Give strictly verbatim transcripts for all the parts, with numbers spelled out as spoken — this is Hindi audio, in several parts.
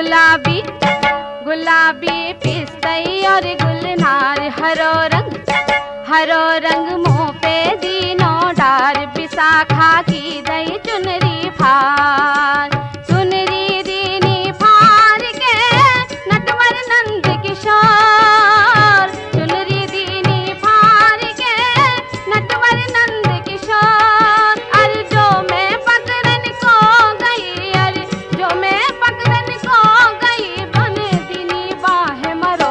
गुलाबी गुलाबी पिस्तई और गुलनार, हरो रंग हरो रंग मुँह पे दीनो डार, विशाखा की दई चुनरी फार, चुनरी दीनी फार के नटवर नंद किशोर, चुनरी दीनी फार के नटवर नंद किशोर। अरे जो मैं पकड़न को गई, अरे जो मैं पकड़न को गई, बन दीनी बाह मरो,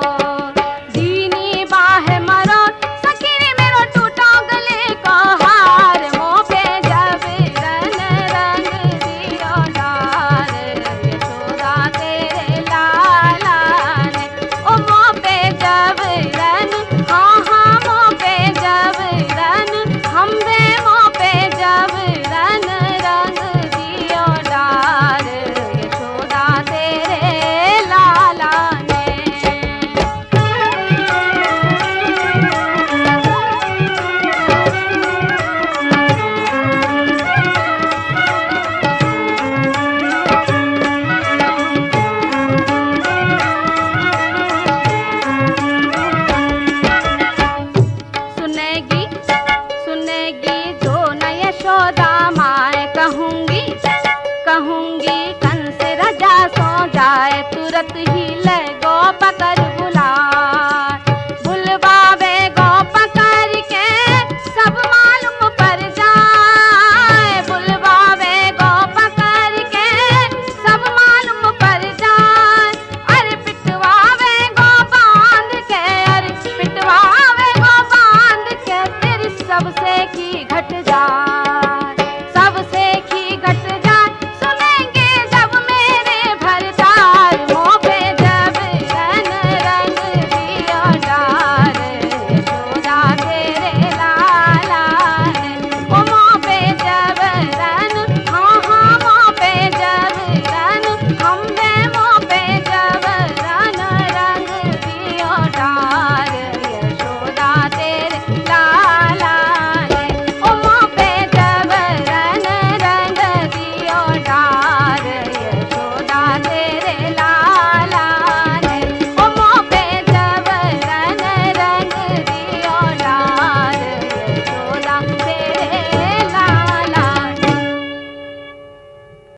दीनी बाह मरो, सखी मेरो टूटा गले का हार, मुँह पे जब रन रंग दियो डार, यशोदा तेरे लाला ने, ओ मुँह पे जब रन, हाँ हाँ मुँह पे जब रन, हम बे मुँह पे जब रन रंग दियो डार, यशोदा तेरे लाला ने। सुनेगी सुनेगी जो न यशोदा माए, कहूँगी कहूँगी कंस राजा सो जाए, तुरंत ही ले गो पकड़